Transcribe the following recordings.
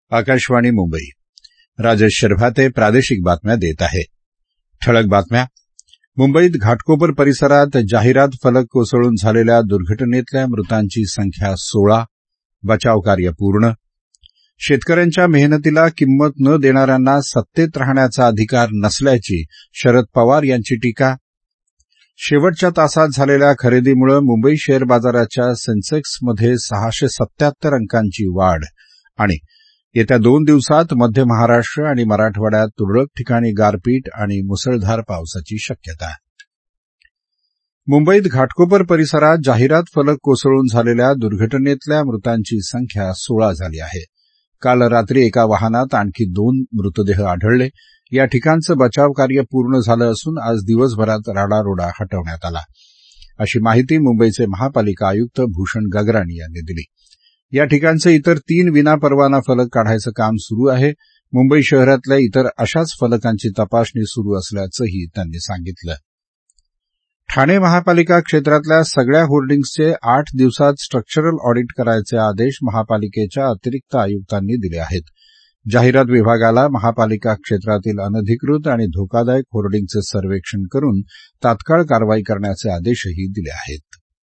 आकाशवाणी मुंबई. राजेश शर्भाते प्रादेशिक बातम्या देत आहे. ठळक बातम्या. मुंबईत घाटकोपर परिसरात जाहिरात फलक कोसळून झालेल्या दुर्घटनेतल्या मृतांची संख्या 16. बचावकार्य पूर्ण. शेतकऱ्यांच्या मेहनतीला किंमत न देणाऱ्यांना सत्तेत राहण्याचा अधिकार नसल्याची शरद पवार यांची टीका. शेवटच्या तासात झालेल्या खरेदीमुळे मुंबई शेअर बाजाराच्या सेन्सेक्समध्ये 677 अंकांची वाढ. आणि येत्या 2 दिवसात मध्य महाराष्ट्र आणि मराठवाड्यात तुरळक ठिकाणी गारपीट आणि मुसळधार पावसाची शक्यता. मुंबईत घाटकोपर परिसरात जाहिरात फलक कोसळून झालेल्या दुर्घटनेतल्या मृतांची संख्या 16 झाली आहे. काल रात्री एका वाहनात आणखी 2 मृतदेह आढळले. या ठिकाणचं बचावकार्य पूर्ण झालं असून आज दिवसभरात राडारोडा हटवण्यात आला, अशी माहिती मुंबईचे महापालिका आयुक्त भूषण गगराणी यांनी दिली. या ठिकाणचे इतर 3 विनापरवाना फलक काढायचं काम सुरू आहे. मुंबई शहरातल्या इतर अशाच फलकांची तपासणी सुरू असल्याचंही त्यांनी सांगितलं. ठाणे महापालिका क्षेत्रातल्या सगळ्या होर्डिंग्सचे 8 दिवसात स्ट्रक्चरल ऑडिट करायचे आदेश महापालिकेच्या अतिरिक्त आयुक्तांनी दिले आहेत. जाहिरात विभागाला महापालिका क्षेत्रातील अनधिकृत आणि धोकादायक होर्डिंगचे सर्वेक्षण करून तात्काळ कारवाई करण्याचे आदेशही दिले आहेत.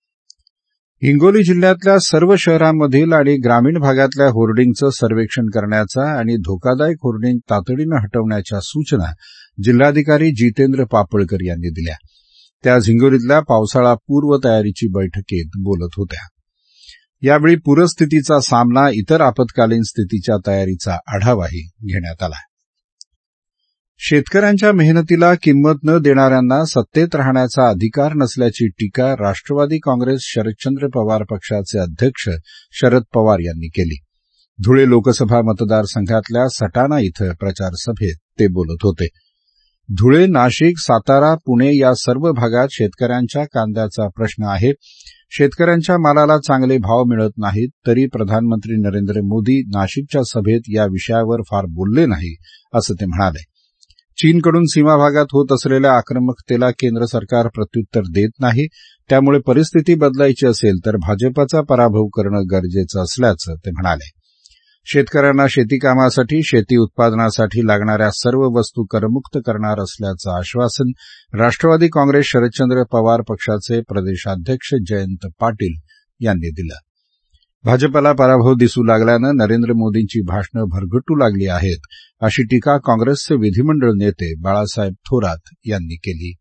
हिंगोली जिल्ह्यातल्या सर्व शहरांमधील आणि ग्रामीण भागातल्या होर्डिंगचं सर्वेक्षण करण्याचा आणि धोकादायक होर्डिंग तातडीनं हटवण्याच्या सूचना जिल्हाधिकारी जितेंद्र पापळकर यांनी दिल्या. त्या आज हिंगोलीतल्या पावसाळा पूर्व तयारीची बैठकीत बोलत होत्या. यावेळी पूरस्थितीचा सामना, इतर आपत्कालीन स्थितीच्या तयारीचा आढावाही घेण्यात आला. शेतकऱ्यांच्या मेहनतीला किंमत न देणाऱ्यांना सत्तेत राहण्याचा अधिकार नसल्याची टीका राष्ट्रवादी काँग्रेस शरदचंद्र पवार पक्षाचे अध्यक्ष शरद पवार यांनी केली. धुळे लोकसभा मतदारसंघातल्या सटाणा इथं प्रचारसभेत ते बोलत होते. धुळे, नाशिक, सातारा, पुणे या सर्व भागात शेतकऱ्यांच्या कांद्याचा प्रश्न आहे. शेतकऱ्यांच्या मालाला चांगले भाव मिळत नाहीत, तरी प्रधानमंत्री नरेंद्र मोदी नाशिकच्या सभेत या विषयावर फार बोलले नाही, असं ते म्हणाले. चीनकडून सीमा भागात होत असलेल्या आक्रमकतेला केंद्र सरकार प्रत्युत्तर देत नाही. त्यामुळे परिस्थिती बदलायची असेल तर भाजपचा पराभव करणं गरजेचं असल्याचं ते म्हणाले. शेतकऱ्यांना शेती कामासाठी, शेती उत्पादनासाठी लागणाऱ्या सर्व वस्तू करमुक्त करणार असल्याचं आश्वासन राष्ट्रवादी काँग्रेस शरदचंद्र पवार पक्षाचे प्रदेशाध्यक्ष जयंत पाटील यांनी दिलं. भाजपला पराभव दिसू लागल्यानं नरेंद्र मोदींची भाषणं भरगटू लागली आहेत, अशी टीका काँग्रेसचे विधिमंडळ नेते बाळासाहेब थोरात यांनी केली.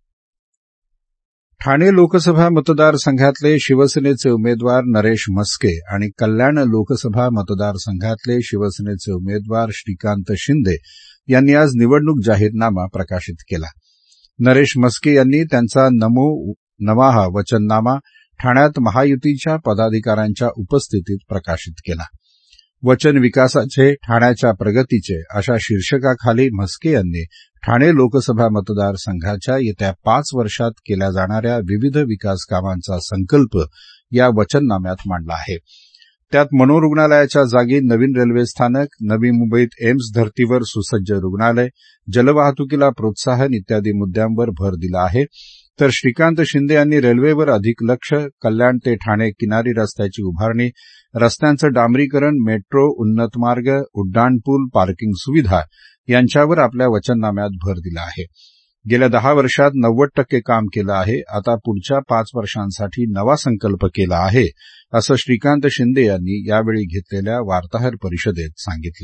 ठाणे लोकसभा मतदारसंघातले शिवसेनेचे उमेदवार नरेश म्हस्के आणि कल्याण लोकसभा मतदारसंघातले शिवसेनेचे उमेदवार श्रीकांत शिंदे यांनी आज निवडणूक जाहीरनामा प्रकाशित केला. नरेश म्हस्के यांनी त्यांचा नमो नमः वचननामा ठाण्यात महायुतीच्या पदाधिकाऱ्यांच्या उपस्थितीत प्रकाशित केला. वचन विकासाचे, ठाण्याच्या प्रगतीचे अशा शीर्षकाखाली म्हस्के यांनी ठाणे लोकसभा मतदारसंघाच्या येत्या 5 वर्षात केल्या जाणाऱ्या विविध विकास कामांचा संकल्प या वचननाम्यात मांडला आहे. त्यात मनोरुग्णालयाच्या जागी नवीन रेल्वे स्थानक, नवी मुंबईत एम्स धर्तीवर सुसज्ज रुग्णालय, जलवाहतुकीला प्रोत्साहन इत्यादी मुद्द्यांवर भर दिला आहे. तर श्रीकांत शिंदे यांनी रेल्वेवर अधिक लक्ष, कल्याण ते ठाणे किनारी रस्त्याची उभारणी, रस्त्यांचं डांबरीकरण, मेट्रो, उन्नत मार्ग, उड्डाणपूल, पार्किंग सुविधा यांच्यावर आपल्या वचननाम्यात भर दिला आहे. गेल्या 10 वर्षात 90% काम केलं आहे. आता पुढच्या 5 वर्षांसाठी नवा संकल्प केला आहे, असं श्रीकांत शिंदे यांनी यावेळी घेतलेल्या वार्ताहर परिषदेत सांगितलं.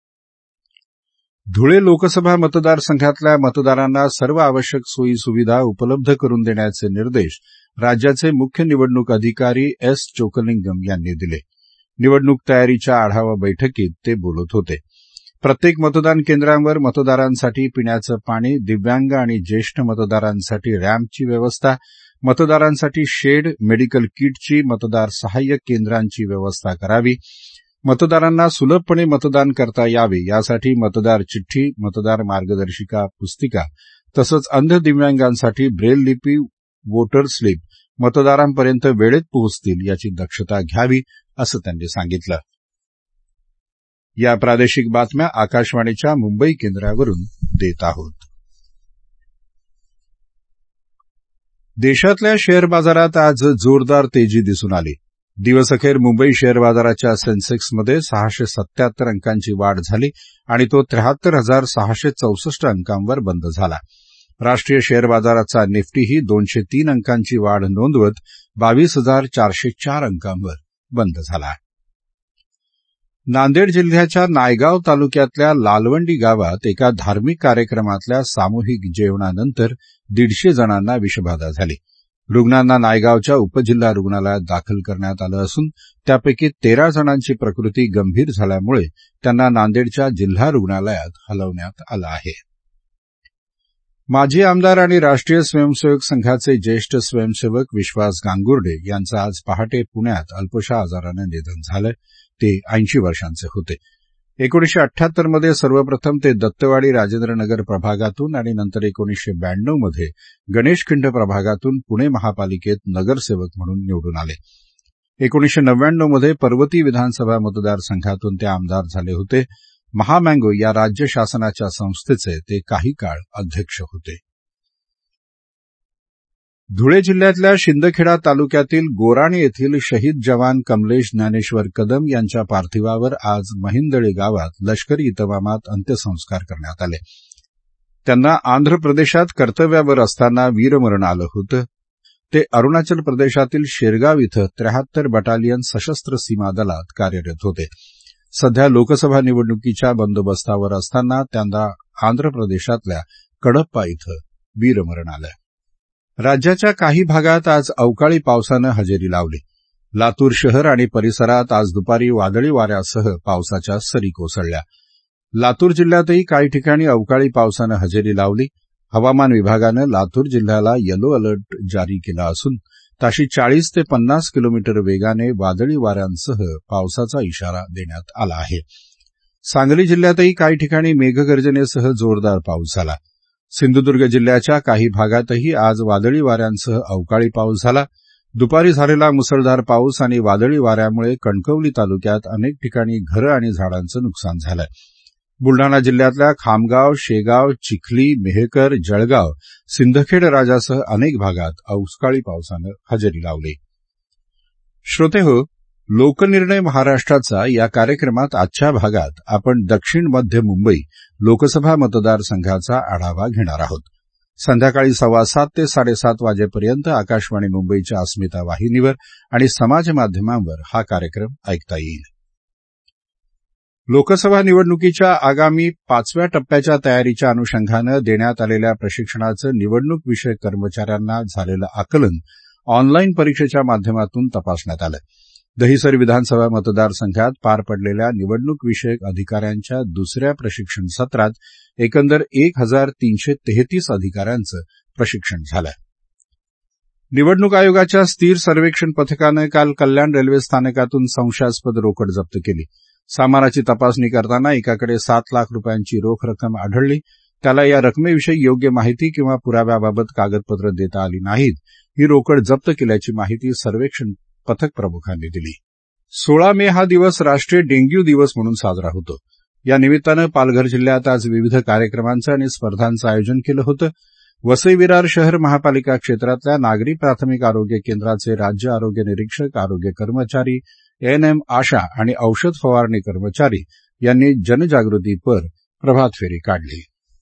धुळे लोकसभा मतदारसंघातल्या मतदारांना सर्व आवश्यक सोयी सुविधा उपलब्ध करून देण्याचे निर्देश राज्याचे मुख्य निवडणूक अधिकारी एस चोकलिंगम यांनी दिले. निवडणूक तयारीच्या आढावा बैठकीत ते बोलत होते. प्रत्येक मतदान केंद्रांवर मतदारांसाठी पिण्याचं पाणी, दिव्यांग आणि ज्येष्ठ मतदारांसाठी रॅम्पची व्यवस्था, मतदारांसाठी शेड, मेडिकल किटची, मतदार सहाय्यक केंद्रांची व्यवस्था करावी, मतदारांना सुलभपणे मतदान करता यावे यासाठी मतदार चिठ्ठी, मतदार मार्गदर्शिका पुस्तिका तसंच अंध दिव्यांगांसाठी ब्रेल लिपी, वोटर स्लिप मतदारांपर्यंत वेळेत पोहोचतील याची दक्षता घ्यावी, असं त्यांनी सांगितलं. या प्रादेशिक बातम्या आकाशवाणीच्या मुंबई केंद्रावरून देत आहोत. देशातल्या शेअर बाजारात आज जोरदार तेजी दिसून आली. दिवसअखेर मुंबई शेअर बाजाराच्या सेन्सेक्समध्ये 677 अंकांची वाढ झाली आणि तो 73,664 अंकांवर बंद झाला. राष्ट्रीय शेअर बाजाराचा निफ्टीही 203 अंकांची वाढ नोंदवत 22,404 अंकांवर बंद झाला. नांदेड जिल्ह्याच्या नायगाव तालुक्यातल्या लालवंडी गावात एका धार्मिक कार्यक्रमातल्या सामूहिक जेवणानंतर 150 जणांना विषबाधा झाली. रुग्णांना नायगावच्या उपजिल्हा रुग्णालयात दाखल करण्यात आलं असून त्यापैकी 13 जणांची प्रकृती गंभीर झाल्यामुळे त्यांना नांदेडच्या जिल्हा रुग्णालयात हलवण्यात आलं आहे. माजी आमदार आणि राष्ट्रीय स्वयंसेवक संघाचे ज्येष्ठ स्वयंसेवक विश्वास गांगुर्डे यांचं आज पहाटे पुण्यात अल्पशा आजारानं निधन झालं. ते 80 वर्षांचे होते. 1978 मध्ये सर्वप्रथम ते दत्तवाडी राजेंद्रनगर प्रभागातून आणि नंतर 1992 मध्ये गणेशखिंड प्रभागातून पुणे महापालिकेत नगरसेवक म्हणून निवडून आले. 1999 मध्ये पर्वती विधानसभा मतदारसंघातून ते आमदार झाले होते. महामँगो या राज्य शासनाच्या संस्थेचे ते काही काळ अध्यक्ष होते. धुळे जिल्ह्यातल्या शिंदखेडा तालुक्यातील गोराणी येथील शहीद जवान कमलेश ज्ञानेश्वर कदम यांच्या पार्थिवावर आज महिंदळे गावात लष्करी इतमामात अंत्यसंस्कार करण्यात आले. त्यांना आंध्र प्रदेशात कर्तव्यावर असताना वीरमरण आलं होतं. ते अरुणाचल प्रदेशातील शेरगाव इथं 73 बटालियन सशस्त्र सीमा दलात कार्यरत होते. सध्या लोकसभा निवडणुकीच्या बंदोबस्तावर असताना त्यांना आंध्र प्रदेशातल्या कडप्पा इथं वीरमरण आलं. राज्याच्या काही भागात आज अवकाळी पावसानं हजेरी लावली. लातूर शहर आणि परिसरात आज दुपारी वादळी वाऱ्यासह पावसाच्या सरी कोसळल्या. लातूर जिल्ह्यातही काही ठिकाणी अवकाळी पावसानं हजेरी लावली. हवामान विभागानं लातूर जिल्ह्याला येलो अलर्ट जारी केला असून ताशी 40 ते 50 किलोमीटर वेगाने वादळी वाऱ्यांसह पावसाचा इशारा देण्यात आला आहे. सांगली जिल्ह्यातही काही ठिकाणी मेघगर्जनेसह जोरदार पाऊस झाला. सिंधुदुर्ग जिल्ह्याच्या काही भागातही आज वादळी वाऱ्यांसह अवकाळी पाऊस झाला. दुपारी झालेला मुसळधार पाऊस आणि वादळी वाऱ्यामुळे कणकवली तालुक्यात अनेक ठिकाणी घरं आणि झाडांचं नुकसान झालं. बुलडाणा जिल्ह्यातल्या खामगाव, शेगाव, चिखली, मेहकर, जळगाव, सिंदखेड राजासह अनेक भागात अवकाळी पावसानं हजेरी लावली. श्रोतेहो, लोकनिर्णय महाराष्ट्राचा या कार्यक्रमात आजच्या भागात आपण दक्षिण मध्य मुंबई लोकसभा मतदारसंघाचा आढावा घेणार आहोत. संध्याकाळी 7:15 ते 7:30 वाजेपर्यंत आकाशवाणी मुंबईच्या अस्मिता वाहिनीवर आणि समाज माध्यमांवर हा कार्यक्रम ऐकता येईल. लोकसभा निवडणुकीच्या आगामी 5व्या टप्प्याच्या तयारीच्या अनुषंगानं देण्यात आलेल्या प्रशिक्षणाचं निवडणूक विषयक कर्मचाऱ्यांना झालेलं आकलन ऑनलाईन परीक्षेच्या माध्यमातून तपासण्यात आलं. दहिसर विधानसभा मतदारसंघात पार पडलेल्या निवडणूक विषयक अधिकाऱ्यांच्या दुसऱ्या प्रशिक्षण सत्रात एकंदर 1,333 अधिकाऱ्यांचं प्रशिक्षण झालं. निवडणूक आयोगाच्या स्थिर सर्वेक्षण पथकानं काल कल्याण रेल्वे स्थानकातून संशयास्पद रोकड जप्त केली. सामानाची तपासणी करताना एकाकडे 7 लाख रुपयांची रोख रक्कम आढळली. त्याला या रकमेविषयी योग्य माहिती किंवा पुराव्याबाबत कागदपत्र देता आली नाहीत. ही रोकड जप्त केल्याची माहिती सर्वेक्षण पथक प्रमुखांनी दिली. 16 मे हा दिवस राष्ट्रीय डेंग्यू दिवस म्हणून साजरा होतो. या निमित्तानं पालघर जिल्ह्यात आज विविध कार्यक्रमांचं आणि स्पर्धांचं आयोजन केलं होतं. वसई विरार शहर महापालिका क्षेत्रातल्या नागरी प्राथमिक आरोग्य केंद्राचे राज्य आरोग्य निरीक्षक, आरोग्य कर्मचारी, एएनएम, आशा आणि औषध फवारणी कर्मचारी यांनी जनजागृतीपर प्रभात फेरी काढली.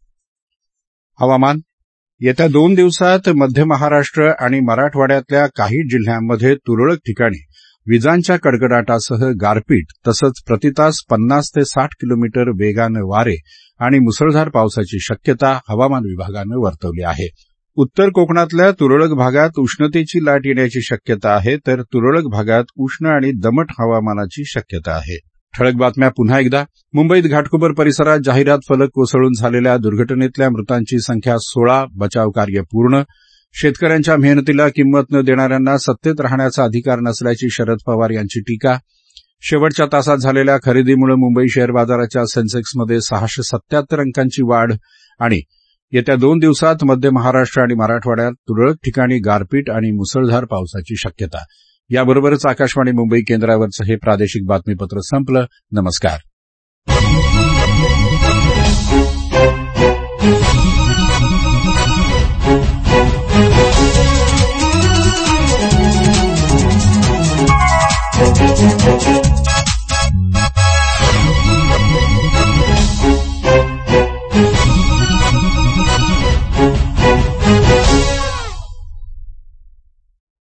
हवामान. येत्या 2 दिवसात मध्य महाराष्ट्र आणि मराठवाड्यातल्या काही जिल्ह्यांमध्ये तुरळक ठिकाणी विजांच्या कडकडाटासह गारपीट तसंच प्रतितास 50 ते 60 किलोमीटर वेगानं वारे आणि मुसळधार पावसाची शक्यता हवामान विभागानं वर्तवली आहे. उत्तर कोकणातल्या तुरळक भागात उष्णतेची लाट येण्याची शक्यता आहे, तर तुरळक भागात उष्ण आणि दमट हवामानाची शक्यता आहे. ठळक बातम्या पुन्हा एकदा. मुंबईत घाटकोपर परिसरात जाहिरात फलक कोसळून झालेल्या दुर्घटनेतल्या मृतांची संख्या 16. बचावकार्य पूर्ण. शेतकऱ्यांच्या मेहनतीला किंमत न देणाऱ्यांना सत्तेत राहण्याचा अधिकार नसल्याची शरद पवार यांची टीका. शेवटच्या तासात झालेल्या खरेदीमुळे मुंबई शेअर बाजाराच्या सेन्सेक्समध्ये 677 अंकांची वाढ. आणि येत्या 2 दिवसात मध्य महाराष्ट्र आणि मराठवाड्यात तुरळक ठिकाणी गारपीट आणि मुसळधार पावसाची शक्यता. याबरोबरच आकाशवाणी मुंबई केंद्रावरचं हे प्रादेशिक बातमीपत्र संपलं. नमस्कार.